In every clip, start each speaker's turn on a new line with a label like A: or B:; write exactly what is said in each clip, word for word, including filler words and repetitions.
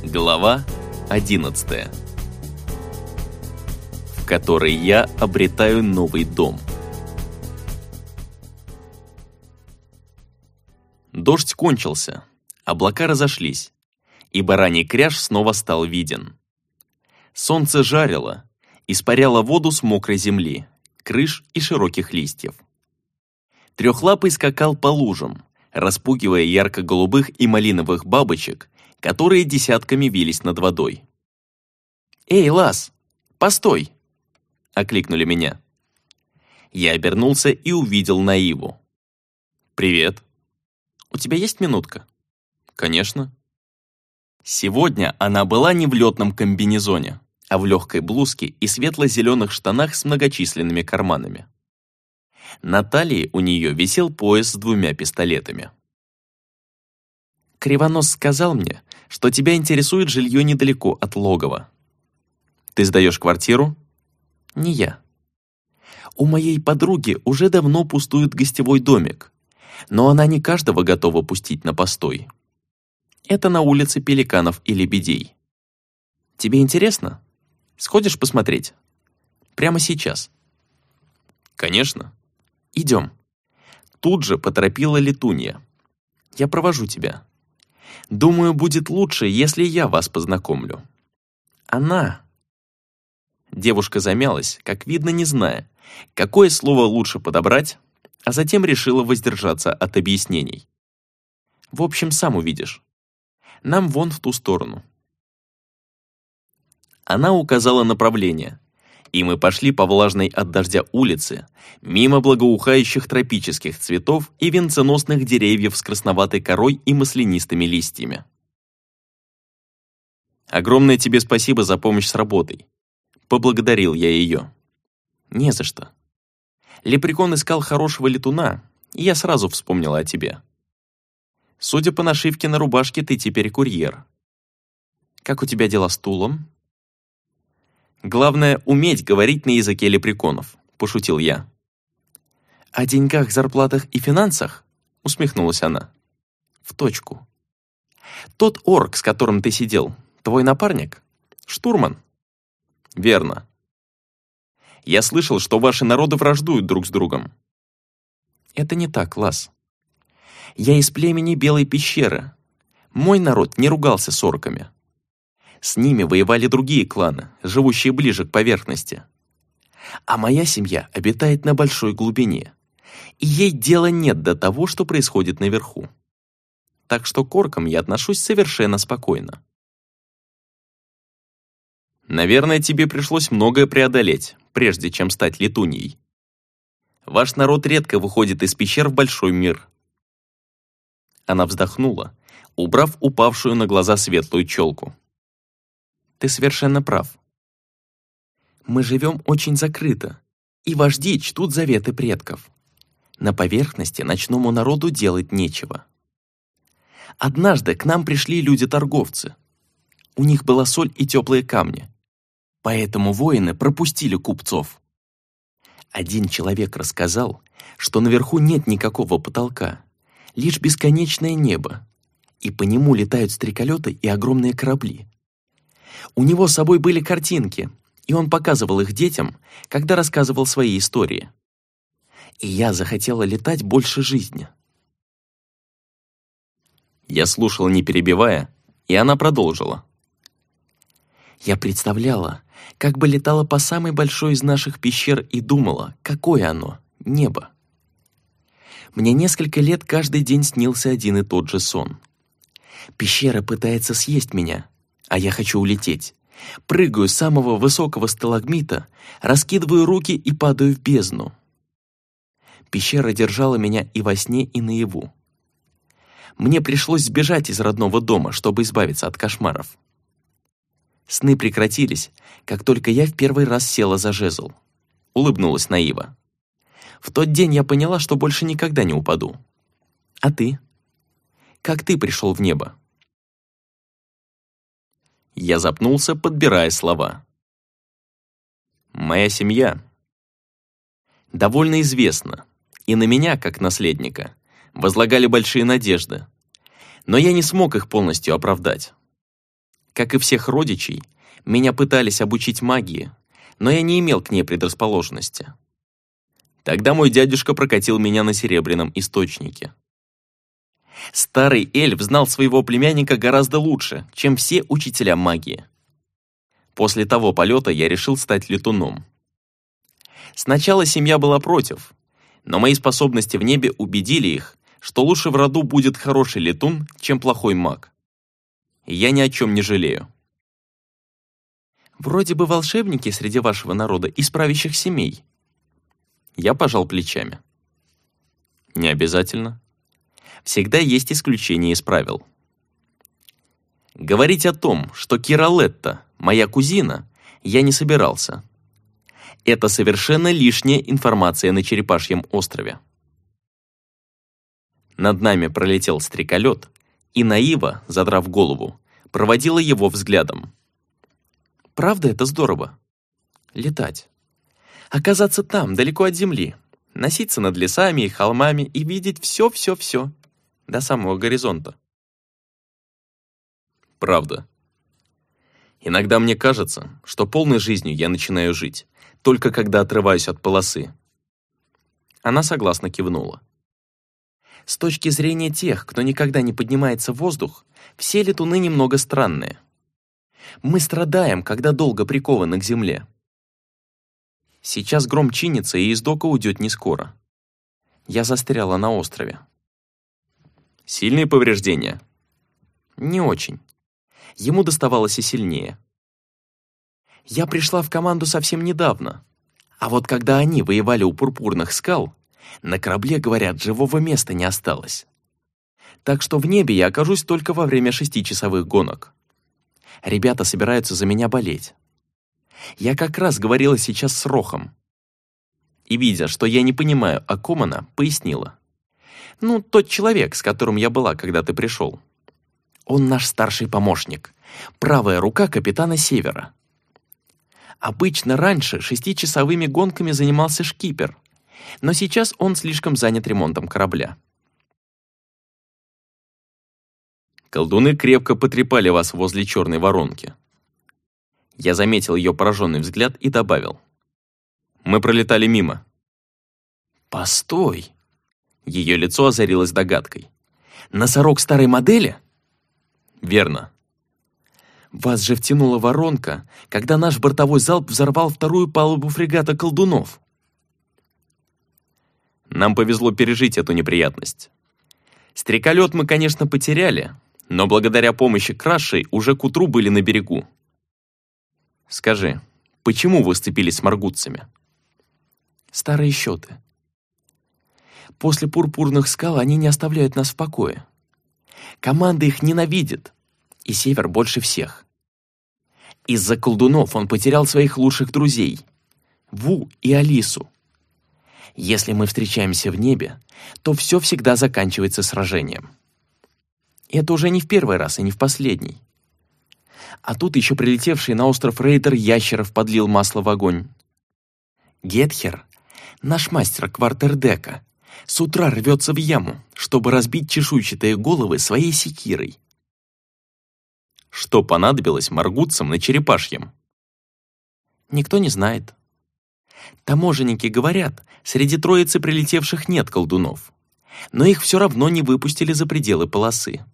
A: Глава одиннадцатая, в которой я обретаю новый дом. Дождь кончился, облака разошлись, и бараний кряж снова стал виден. Солнце жарило, испаряло воду с мокрой земли, крыш и широких листьев. Трехлапый скакал по лужам, распугивая ярко-голубых и малиновых бабочек, которые десятками вились над водой. «Эй, Лас, постой!» — окликнули меня. Я обернулся и увидел Наиву. «Привет. У тебя есть минутка?» «Конечно». Сегодня она была не в летном комбинезоне, а в легкой блузке и светло-зеленых штанах с многочисленными карманами. На талии у нее висел пояс с двумя пистолетами. «Кривонос сказал мне, что тебя интересует жилье недалеко от логова. Ты сдаешь квартиру?» «Не я. У моей подруги уже давно пустует гостевой домик, но она не каждого готова пустить на постой. Это на улице Пеликанов и Лебедей. Тебе интересно? Сходишь посмотреть? Прямо сейчас?» «Конечно. Идем». Тут же поторопила Летунья. «Я провожу тебя. Думаю, будет лучше, если я вас познакомлю. Она...» Девушка замялась, как видно, не зная, какое слово лучше подобрать, а затем решила воздержаться от объяснений. «В общем, сам увидишь. Нам вон в ту сторону». Она указала направление, и мы пошли по влажной от дождя улице, мимо благоухающих тропических цветов и венценосных деревьев с красноватой корой и маслянистыми листьями. «Огромное тебе спасибо за помощь с работой», — поблагодарил я ее. «Не за что. Лепрекон искал хорошего летуна, и я сразу вспомнила о тебе. Судя по нашивке на рубашке, ты теперь курьер. Как у тебя дела с Тулом?» «Главное, уметь говорить на языке лепреконов», — пошутил я. «О деньгах, зарплатах и финансах?» — усмехнулась она. «В точку. Тот орк, с которым ты сидел, твой напарник? Штурман?» «Верно. Я слышал, что ваши народы враждуют друг с другом». «Это не так, Лас. Я из племени Белой пещеры. Мой народ не ругался с орками. С ними воевали другие кланы, живущие ближе к поверхности. А моя семья обитает на большой глубине, и ей дела нет до того, что происходит наверху. Так что к оркам я отношусь совершенно спокойно». «Наверное, тебе пришлось многое преодолеть, прежде чем стать летуньей. Ваш народ редко выходит из пещер в большой мир». Она вздохнула, убрав упавшую на глаза светлую челку. «Ты совершенно прав. Мы живем очень закрыто, и вожди чтут заветы предков. На поверхности ночному народу делать нечего. Однажды к нам пришли люди-торговцы. У них была соль и теплые камни, поэтому воины пропустили купцов. Один человек рассказал, что наверху нет никакого потолка, лишь бесконечное небо, и по нему летают стреколеты и огромные корабли. У него с собой были картинки, и он показывал их детям, когда рассказывал свои истории. И я захотела летать больше жизни». Я слушал, не перебивая, и она продолжила. «Я представляла, как бы летала по самой большой из наших пещер и думала, какое оно, небо. Мне несколько лет каждый день снился один и тот же сон. Пещера пытается съесть меня, а я хочу улететь. Прыгаю с самого высокого сталагмита, раскидываю руки и падаю в бездну. Пещера держала меня и во сне, и наяву. Мне пришлось сбежать из родного дома, чтобы избавиться от кошмаров. Сны прекратились, как только я в первый раз села за жезл», — улыбнулась Наива. «В тот день я поняла, что больше никогда не упаду. А ты? Как ты пришел в небо?» Я запнулся, подбирая слова. «Моя семья довольно известна, и на меня, как наследника, возлагали большие надежды, но я не смог их полностью оправдать. Как и всех родичей, меня пытались обучить магии, но я не имел к ней предрасположенности. Тогда мой дядюшка прокатил меня на серебряном источнике. Старый эльф знал своего племянника гораздо лучше, чем все учителя магии. После того полета я решил стать летуном. Сначала семья была против, но мои способности в небе убедили их, что лучше в роду будет хороший летун, чем плохой маг. И я ни о чем не жалею. Вроде бы волшебники среди вашего народа из правящих семей. Я пожал плечами. Не обязательно. Всегда есть исключения из правил. Говорить о том, что Киралетта моя кузина, я не собирался. Это совершенно лишняя информация на Черепашьем острове. Над нами пролетел стреколет, и Наива, задрав голову, проводила его взглядом. Правда, это здорово? Летать. Оказаться там, далеко от земли, носиться над лесами и холмами и видеть все-все-все до самого горизонта. Правда. Иногда мне кажется, что полной жизнью я начинаю жить, только когда отрываюсь от полосы. Она согласно кивнула. С точки зрения тех, кто никогда не поднимается в воздух, все летуны немного странные. Мы страдаем, когда долго прикованы к земле. Сейчас гром чинится, и из дока уйдет не скоро. Я застряла на острове. Сильные повреждения? Не очень. Ему доставалось и сильнее. Я пришла в команду совсем недавно, а вот когда они воевали у пурпурных скал, на корабле, говорят, живого места не осталось. Так что в небе я окажусь только во время шестичасовых гонок. Ребята собираются за меня болеть. Я как раз говорила сейчас с Рохом. И, видя, что я не понимаю, о ком она, пояснила. Ну, тот человек, с которым я была, когда ты пришел. Он наш старший помощник, правая рука капитана Севера. Обычно раньше шестичасовыми гонками занимался шкипер, но сейчас он слишком занят ремонтом корабля. Колдуны крепко потрепали вас возле черной воронки. Я заметил ее пораженный взгляд и добавил. Мы пролетали мимо. Постой. Ее лицо озарилось догадкой. Носорог старой модели? Верно. Вас же втянула воронка, когда наш бортовой залп взорвал вторую палубу фрегата колдунов. Нам повезло пережить эту неприятность. Стреколет мы, конечно, потеряли, но благодаря помощи Крашей уже к утру были на берегу. Скажи, почему вы сцепились с маргутцами? Старые счеты. После пурпурных скал они не оставляют нас в покое. Команда их ненавидит, и Север больше всех. Из-за колдунов он потерял своих лучших друзей, Ву и Алису. Если мы встречаемся в небе, то все всегда заканчивается сражением. И это уже не в первый раз и не в последний. А тут еще прилетевший на остров рейдер ящеров подлил масло в огонь. Гетхер, наш мастер квартердека, с утра рвется в яму, чтобы разбить чешуйчатые головы своей секирой. Что понадобилось маргутцам на Черепашьем? Никто не знает. Таможенники говорят, среди троицы прилетевших нет колдунов, но их все равно не выпустили за пределы полосы.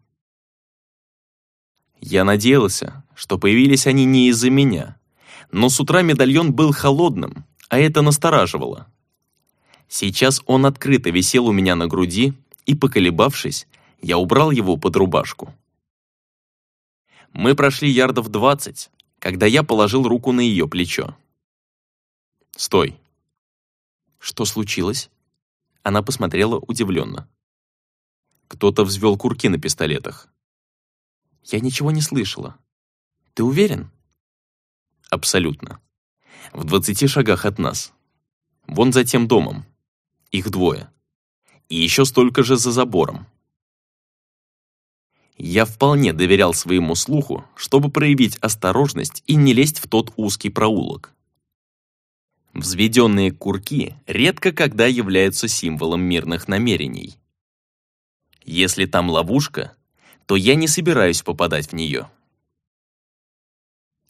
A: Я надеялся, что появились они не из-за меня, но с утра медальон был холодным, а это настораживало. Сейчас он открыто висел у меня на груди, и, поколебавшись, я убрал его под рубашку. Мы прошли ярдов двадцать, когда я положил руку на ее плечо. «Стой!» «Что случилось?» Она посмотрела удивленно. «Кто-то взвел курки на пистолетах». «Я ничего не слышала. Ты уверен?» «Абсолютно. В двадцати шагах от нас. Вон за тем домом. Их двое. И еще столько же за забором». Я вполне доверял своему слуху, чтобы проявить осторожность и не лезть в тот узкий проулок. Взведенные курки редко когда являются символом мирных намерений. Если там ловушка, то я не собираюсь попадать в нее.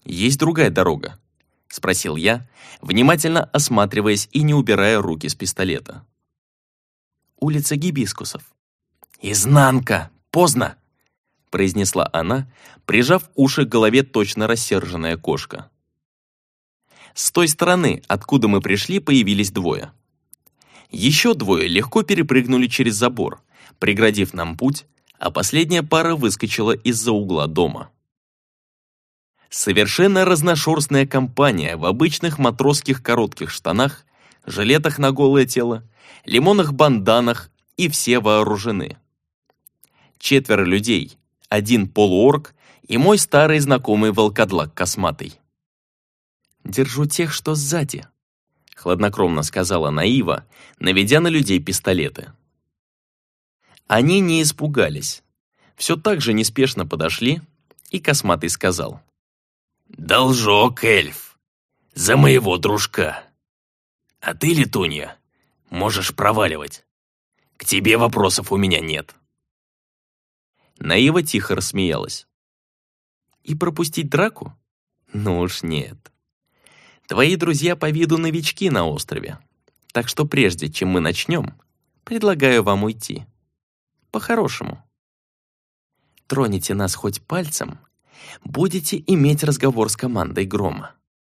A: «Есть другая дорога?» — спросил я, внимательно осматриваясь и не убирая руки с пистолета. «Улица Гибискусов». «Изнанка! Поздно!» — произнесла она, прижав уши к голове точно рассерженная кошка. С той стороны, откуда мы пришли, появились двое. Еще двое легко перепрыгнули через забор, преградив нам путь, а последняя пара выскочила из-за угла дома. Совершенно разношерстная компания в обычных матросских коротких штанах, жилетах на голое тело, лимонных банданах, и все вооружены. Четверо людей, один полуорк и мой старый знакомый волкодлак косматый. «Держу тех, что сзади», — хладнокровно сказала Наива, наведя на людей пистолеты. Они не испугались, все так же неспешно подошли, и косматый сказал: «Должок, эльф, за моего дружка. А ты, летунья, можешь проваливать. К тебе вопросов у меня нет». Наива тихо рассмеялась. «И пропустить драку? Ну уж нет. Твои друзья по виду новички на острове, так что прежде чем мы начнем, предлагаю вам уйти. По-хорошему. Тронете нас хоть пальцем, будете иметь разговор с командой Грома».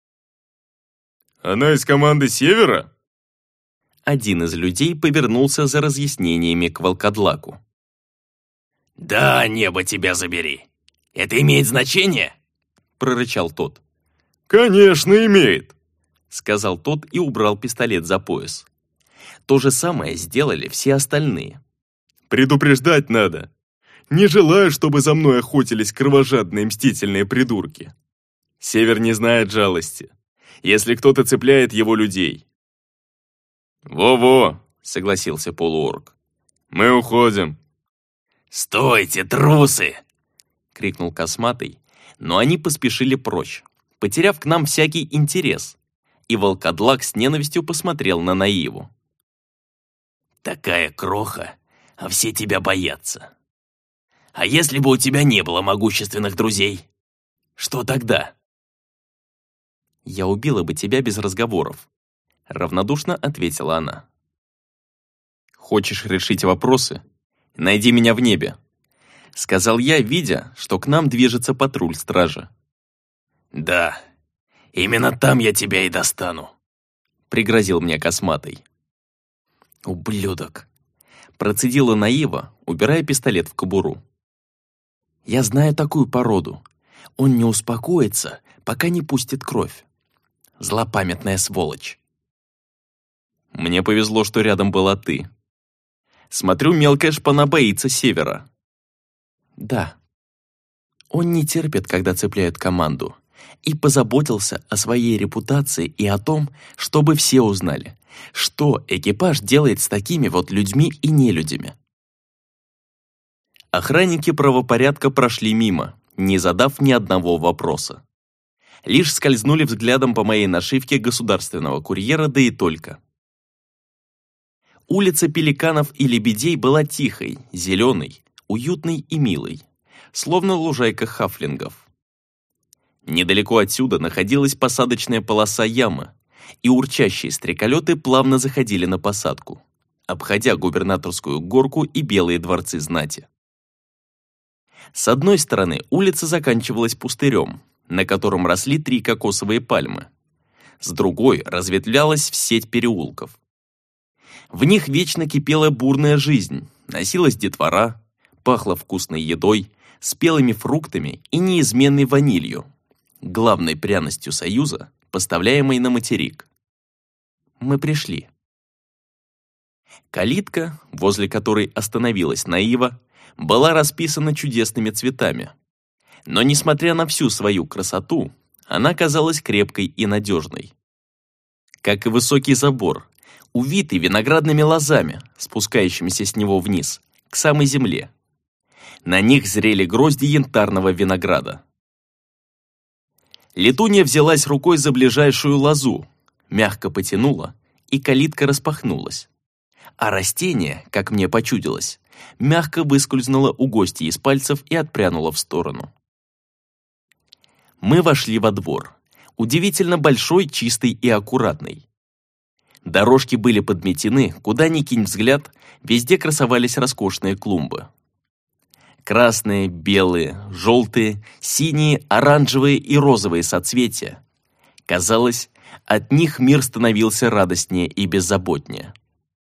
B: «Она из команды Севера?»
A: Один из людей повернулся за разъяснениями к волкодлаку.
C: «Да, небо тебя забери. Это имеет значение?»
A: — прорычал тот.
B: «Конечно, имеет»,
A: — сказал тот и убрал пистолет за пояс. То же самое сделали все остальные.
B: «Предупреждать надо. Не желаю, чтобы за мной охотились кровожадные мстительные придурки. Север не знает жалости, если кто-то цепляет его людей».
A: «Во-во», — согласился полуорк.
B: «Мы уходим».
C: «Стойте, трусы!»
A: — крикнул косматый, но они поспешили прочь, потеряв к нам всякий интерес, и волкодлак с ненавистью посмотрел на Наиву.
C: «Такая кроха, а все тебя боятся. А если бы у тебя не было могущественных друзей, что тогда?»
A: «Я убила бы тебя без разговоров», — равнодушно ответила она. «Хочешь решить вопросы? Найди меня в небе», — сказал я, видя, что к нам движется патруль стражи.
C: «Да, именно там я тебя и достану»,
A: — пригрозил мне косматый. «Ублюдок», — процедила Наива, убирая пистолет в кобуру. «Я знаю такую породу. Он не успокоится, пока не пустит кровь. Злопамятная сволочь». «Мне повезло, что рядом была ты. Смотрю, мелкая шпана боится Севера». «Да. Он не терпит, когда цепляют команду, и позаботился о своей репутации и о том, чтобы все узнали, что экипаж делает с такими вот людьми и нелюдями». Охранники правопорядка прошли мимо, не задав ни одного вопроса. Лишь скользнули взглядом по моей нашивке государственного курьера, да и только. Улица пеликанов и лебедей была тихой, зеленой, уютной и милой, словно лужайка хафлингов. Недалеко отсюда находилась посадочная полоса ямы, и урчащие стреколеты плавно заходили на посадку, обходя губернаторскую горку и белые дворцы знати. С одной стороны улица заканчивалась пустырем, на котором росли три кокосовые пальмы. С другой разветвлялась в сеть переулков. В них вечно кипела бурная жизнь, носилась детвора, пахло вкусной едой, спелыми фруктами и неизменной ванилью, главной пряностью Союза, поставляемой на материк. Мы пришли. Калитка, возле которой остановилась Наива, была расписана чудесными цветами. Но, несмотря на всю свою красоту, она казалась крепкой и надежной. Как и высокий забор, увитый виноградными лозами, спускающимися с него вниз, к самой земле. На них зрели грозди янтарного винограда. Летунья взялась рукой за ближайшую лозу, мягко потянула, и калитка распахнулась. А растение, как мне почудилось, мягко выскользнуло у гостей из пальцев и отпрянуло в сторону. Мы вошли во двор. Удивительно большой, чистый и аккуратный. Дорожки были подметены, куда ни кинь взгляд, везде красовались роскошные клумбы. Красные, белые, желтые, синие, оранжевые и розовые соцветия. Казалось, от них мир становился радостнее и беззаботнее.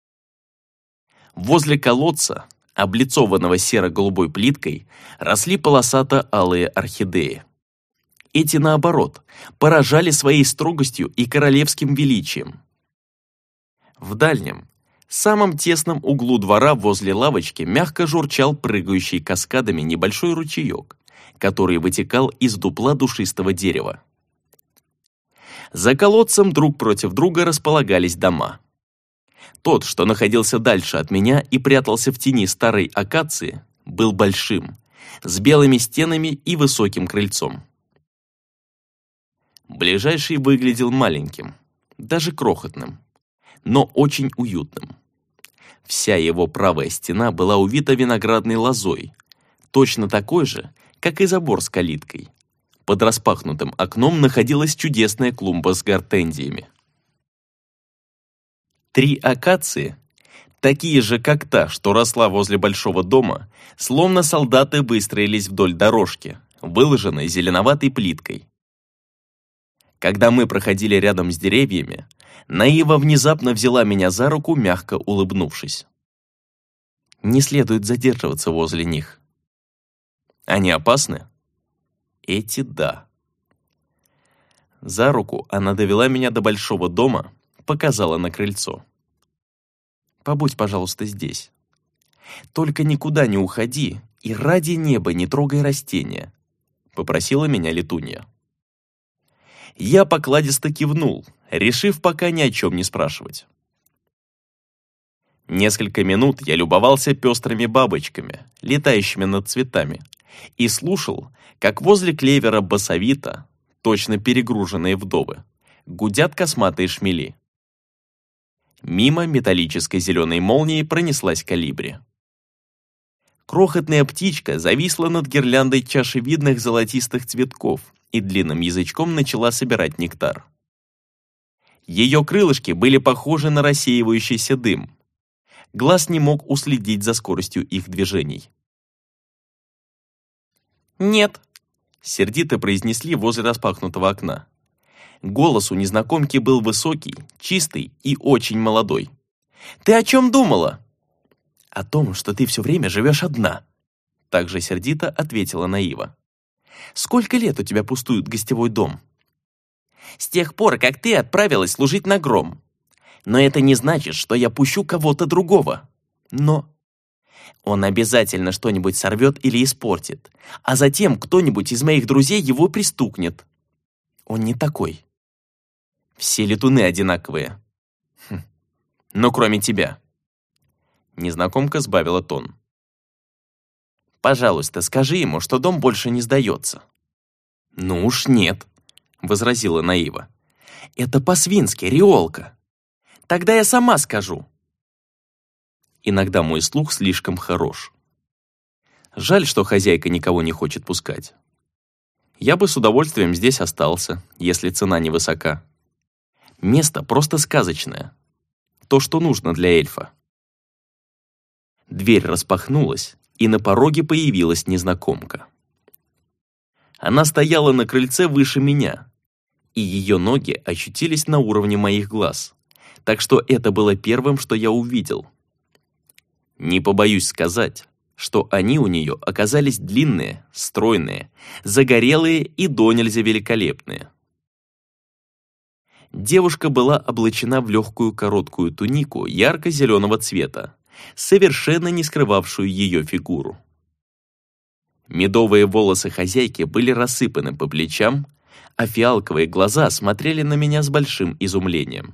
A: Возле колодца, облицованного серо-голубой плиткой, росли полосато-алые орхидеи. Эти, наоборот, поражали своей строгостью и королевским величием. В дальнем, самом тесном углу двора возле лавочки мягко журчал прыгающий каскадами небольшой ручеек, который вытекал из дупла душистого дерева. За колодцем друг против друга располагались дома. Тот, что находился дальше от меня и прятался в тени старой акации, был большим, с белыми стенами и высоким крыльцом. Ближайший выглядел маленьким, даже крохотным, но очень уютным. Вся его правая стена была увита виноградной лозой, точно такой же, как и забор с калиткой. Под распахнутым окном находилась чудесная клумба с гортензиями. Три акации, такие же, как та, что росла возле большого дома, словно солдаты выстроились вдоль дорожки, выложенной зеленоватой плиткой. Когда мы проходили рядом с деревьями, Наива внезапно взяла меня за руку, мягко улыбнувшись. Не следует задерживаться возле них. Они опасны? Эти да. За руку она довела меня до большого дома, показала на крыльцо. Побудь, пожалуйста, здесь. Только никуда не уходи и ради неба не трогай растения, попросила меня Летунья. Я покладисто кивнул, решив пока ни о чем не спрашивать. Несколько минут я любовался пестрыми бабочками, летающими над цветами, и слушал, как возле клевера басовито, точно перегруженные вдовы, гудят косматые шмели. Мимо металлической зеленой молнией пронеслась колибри. Крохотная птичка зависла над гирляндой чашевидных золотистых цветков и длинным язычком начала собирать нектар. Ее крылышки были похожи на рассеивающийся дым. Глаз не мог уследить за скоростью их движений. «Нет», — сердито произнесли возле распахнутого окна. Голос у незнакомки был высокий, чистый и очень молодой. «Ты о чем думала?» «О том, что ты все время живешь одна», — также сердито ответила Наива. «Сколько лет у тебя пустует гостевой дом?» «С тех пор, как ты отправилась служить на гром. Но это не значит, что я пущу кого-то другого. Но он обязательно что-нибудь сорвет или испортит, а затем кто-нибудь из моих друзей его пристукнет. Он не такой. Все летуны одинаковые. Хм. Ну, кроме тебя». Незнакомка сбавила тон. «Пожалуйста, скажи ему, что дом больше не сдается». «Ну уж нет», — возразила Наива. «Это по-свински, Риолка. Тогда я сама скажу». Иногда мой слух слишком хорош. Жаль, что хозяйка никого не хочет пускать. Я бы с удовольствием здесь остался, если цена невысока. Место просто сказочное. То, что нужно для эльфа. Дверь распахнулась, и на пороге появилась незнакомка. Она стояла на крыльце выше меня, и ее ноги очутились на уровне моих глаз, так что это было первым, что я увидел. Не побоюсь сказать, что они у нее оказались длинные, стройные, загорелые и до нельзя великолепные. Девушка была облачена в легкую короткую тунику ярко-зеленого цвета, совершенно не скрывавшую ее фигуру. Медовые волосы хозяйки были рассыпаны по плечам, а фиалковые глаза смотрели на меня с большим изумлением.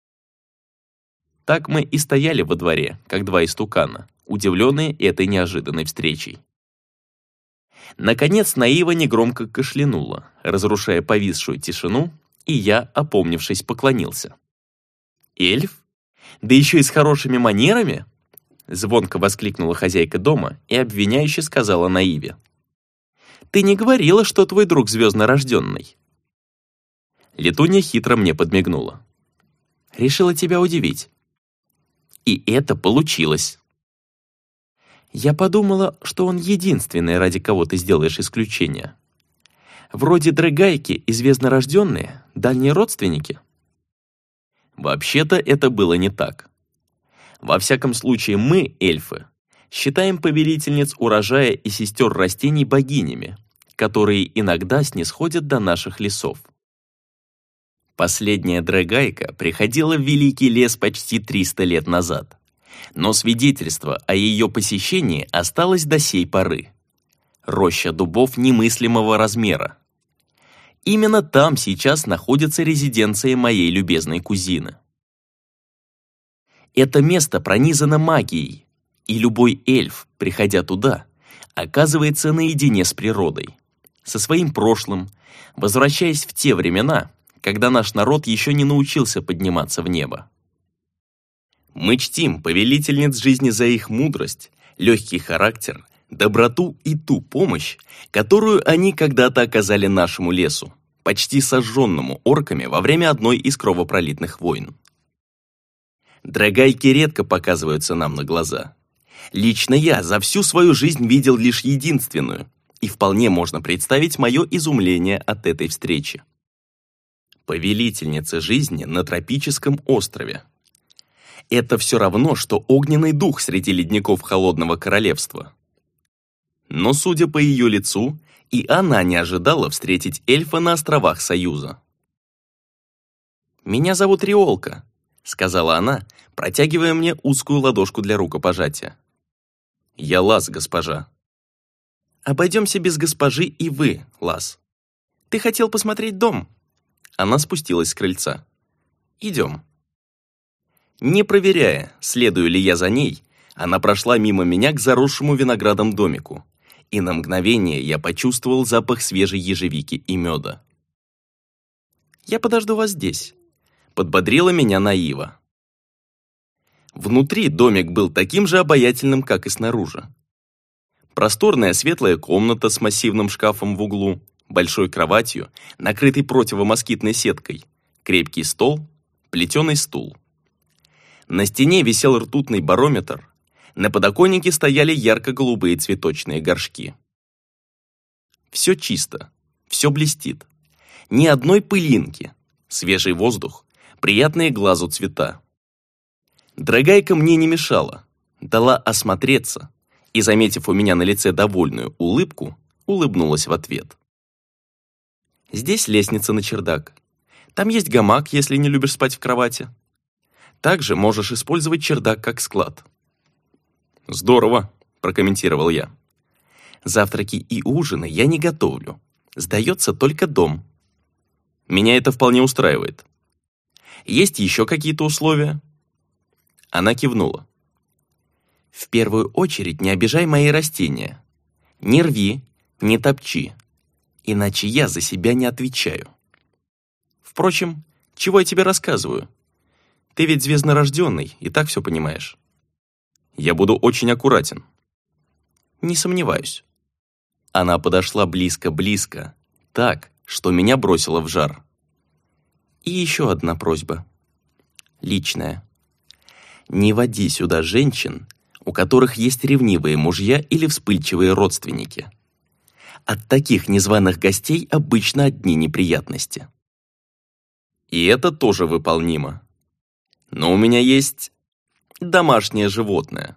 A: Так мы и стояли во дворе, как два истукана, удивленные этой неожиданной встречей. Наконец Наива негромко кашлянула, разрушая повисшую тишину, и я, опомнившись, поклонился. «Эльф? Да еще и с хорошими манерами?» Звонко воскликнула хозяйка дома и обвиняюще сказала Наиве. Ты не говорила, что твой друг звезднорожденный?» Летунья хитро мне подмигнула. «Решила тебя удивить. И это получилось. Я подумала, что он единственный, ради кого ты сделаешь исключение. Вроде Дрэгайки и звезднорожденные, дальние родственники». Вообще-то это было не так. Во всяком случае, мы, эльфы, считаем повелительниц урожая и сестер растений богинями, которые иногда снисходят до наших лесов. Последняя Дрэгайка приходила в Великий лес почти триста лет назад, но свидетельство о ее посещении осталось до сей поры. Роща дубов немыслимого размера. Именно там сейчас находится резиденция моей любезной кузины. Это место пронизано магией, и любой эльф, приходя туда, оказывается наедине с природой, со своим прошлым, возвращаясь в те времена, когда наш народ еще не научился подниматься в небо. Мы чтим повелительниц жизни за их мудрость, легкий характер, доброту и ту помощь, которую они когда-то оказали нашему лесу, почти сожженному орками во время одной из кровопролитных войн. Дрэгайки редко показываются нам на глаза. Лично я за всю свою жизнь видел лишь единственную, и вполне можно представить мое изумление от этой встречи. Повелительница жизни на тропическом острове. Это все равно, что огненный дух среди ледников холодного королевства. Но, судя по ее лицу, и она не ожидала встретить эльфа на островах Союза. «Меня зовут Риолка», — сказала она, протягивая мне узкую ладошку для рукопожатия. «Я Лас, госпожа». «Обойдемся без госпожи и вы, Лас. Ты хотел посмотреть дом?» Она спустилась с крыльца. «Идем». Не проверяя, следую ли я за ней, она прошла мимо меня к заросшему виноградом домику, и на мгновение я почувствовал запах свежей ежевики и меда. «Я подожду вас здесь», — подбодрила меня Наива. Внутри домик был таким же обаятельным, как и снаружи. Просторная светлая комната с массивным шкафом в углу, большой кроватью, накрытой противомоскитной сеткой, крепкий стол, плетеный стул. На стене висел ртутный барометр, на подоконнике стояли ярко-голубые цветочные горшки. Все чисто, все блестит. Ни одной пылинки, свежий воздух, приятные глазу цвета. Дрэгайка мне не мешала, дала осмотреться и, заметив у меня на лице довольную улыбку, улыбнулась в ответ. «Здесь лестница на чердак. Там есть гамак, если не любишь спать в кровати. Также можешь использовать чердак как склад».
B: «Здорово», — прокомментировал я.
A: «Завтраки и ужины я не готовлю. Сдается только дом».
B: «Меня это вполне устраивает».
A: «Есть еще какие-то условия?» Она кивнула. «В первую очередь не обижай мои растения. Не рви, не топчи, иначе я за себя не отвечаю. Впрочем, чего я тебе рассказываю? Ты ведь звезднорожденный, и так все понимаешь».
B: «Я буду очень аккуратен».
A: «Не сомневаюсь». Она подошла близко-близко, так, что меня бросило в жар. «И еще одна просьба. Личная. Не води сюда женщин, у которых есть ревнивые мужья или вспыльчивые родственники. От таких незваных гостей обычно одни неприятности».
B: И это тоже выполнимо. Но у меня есть домашнее животное.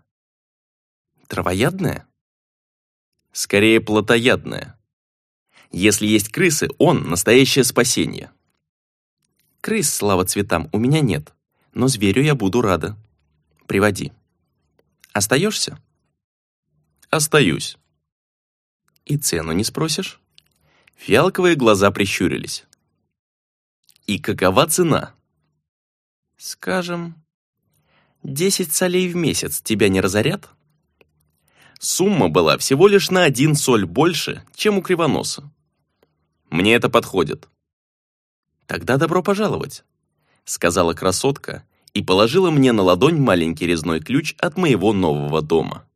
A: Травоядное?
B: Скорее, плотоядное. Если есть крысы, он настоящее спасение.
A: Крыс, слава цветам, у меня нет, но зверю я буду рада. Приводи. Остаешься?
B: Остаюсь.
A: И цену не спросишь?
B: Фиалковые глаза прищурились. И какова цена?
A: Скажем, десять солей в месяц тебя не разорят?
B: Сумма была всего лишь на один соль больше, чем у Кривоноса. Мне это подходит.
A: Тогда добро пожаловать, сказала красотка и положила мне на ладонь маленький резной ключ от моего нового дома.